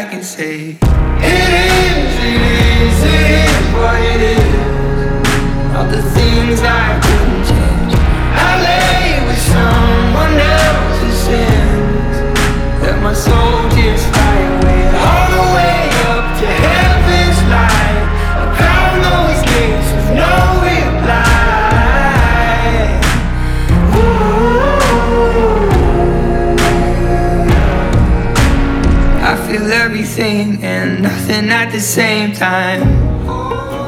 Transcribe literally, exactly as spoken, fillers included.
I can say, it is, it is, it is what it is. All the things I couldn't change, I lay with someone else's sins. Let my soul just fly away, all the way up to heaven's light. I pound those gates with no reply. Ooh. I feel everything and nothing at the same time.